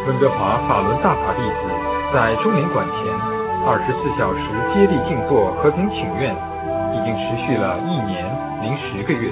温哥华法轮大法弟子在中领馆前24小时接力静坐和平请愿，已经持续了1年零10个月。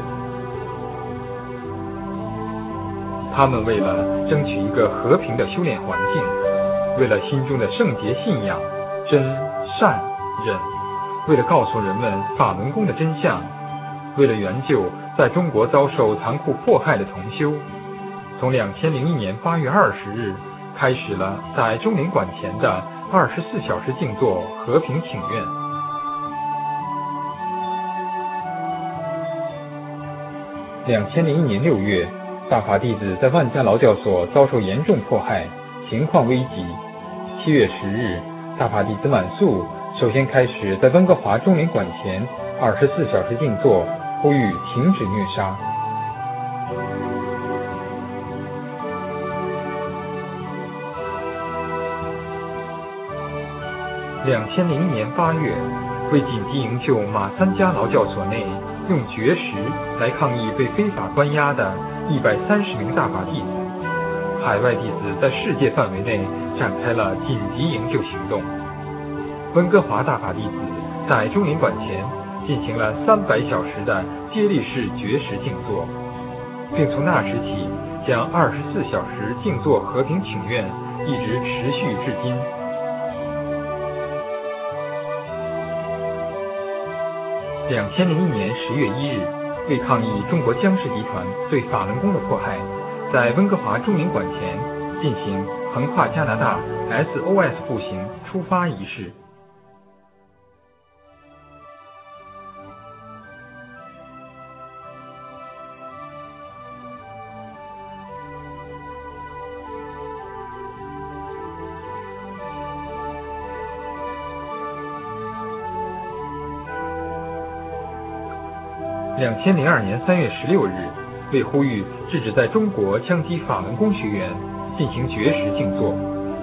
他们为了争取一个和平的修炼环境，为了心中的圣洁信仰真善忍，为了告诉人们法轮功的真相，为了援救在中国遭受残酷迫害的同修，从2001年8月20日开始了在中领馆前的24小时静坐和平请愿。2001年6月，大法弟子在万家劳教所遭受严重迫害，情况危急。7月10日，大法弟子满素首先开始在温哥华中领馆前24小时静坐，呼吁停止虐杀。2001年8月，为紧急营救马三家劳教所内用绝食来抗议被非法关押的130名大法弟子，海外弟子在世界范围内展开了紧急营救行动。温哥华大法弟子在中领馆前进行了300小时的接力式绝食静坐，并从那时起将24小时静坐和平请愿一直持续至今。2001年10月1日，为抗议中国江氏集团对法轮功的迫害，在温哥华中领馆前进行横跨加拿大 SOS 步行出发仪式。2002年3月16日，为呼吁制止在中国枪击法轮功学员，进行绝食静坐。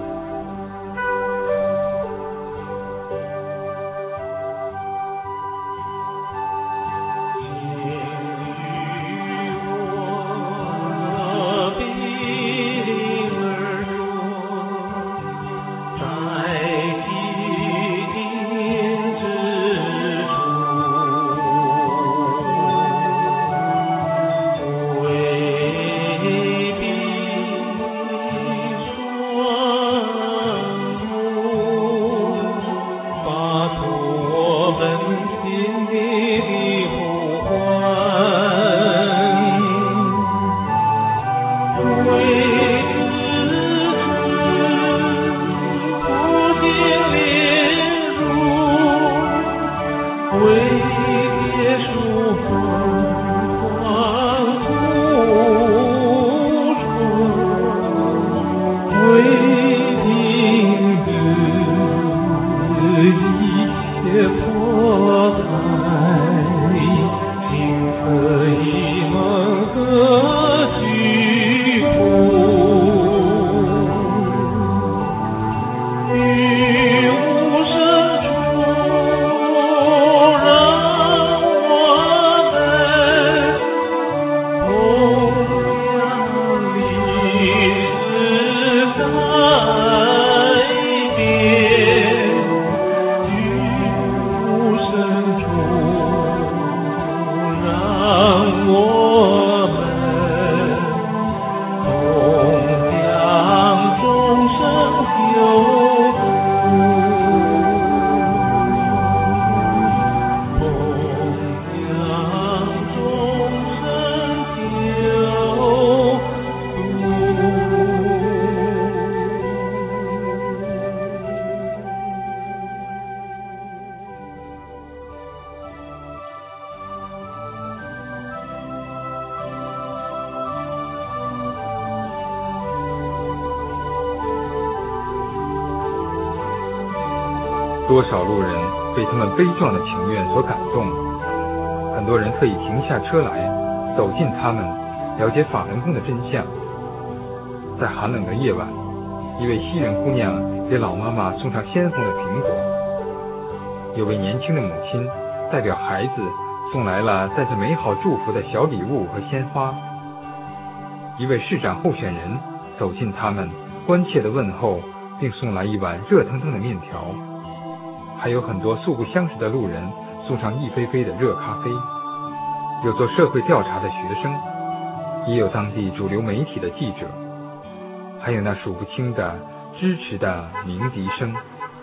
多少路人被他们悲壮的请愿所感动，很多人特意停下车来，走近他们，了解法轮功的真相。在寒冷的夜晚，一位西人姑娘给老妈妈送上鲜红的苹果，有位年轻的母亲代表孩子送来了带着美好祝福的小礼物和鲜花。一位市长候选人走近他们， 关切的问候，并送来一碗热腾腾的面条。还有很多素不相识的路人送上一杯杯的热咖啡，有做社会调查的学生，也有当地主流媒体的记者，还有那数不清的支持的鸣笛声。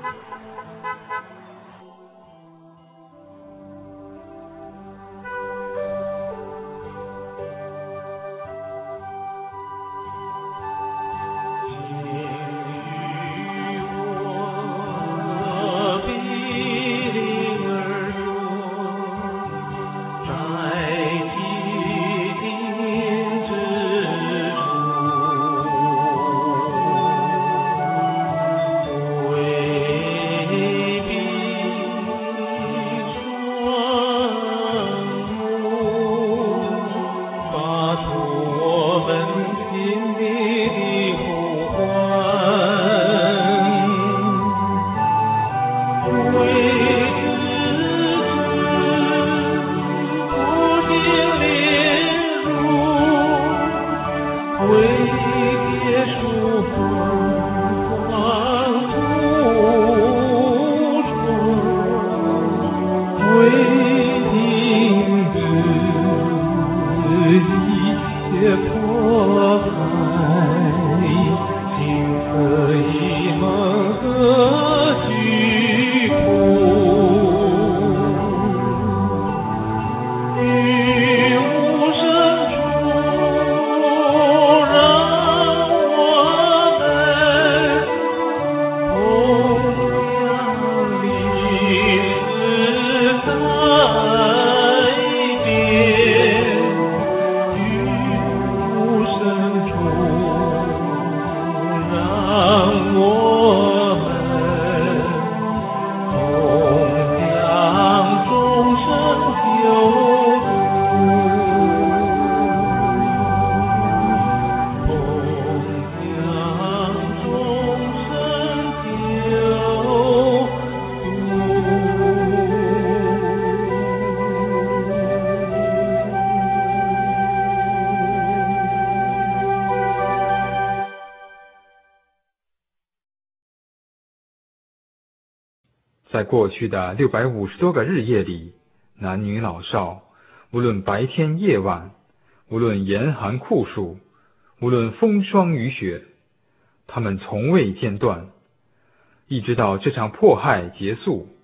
在过去的650多个日夜里，男女老少，无论白天夜晚，无论严寒酷暑，无论风霜雨雪，他们从未间断，一直到这场迫害结束，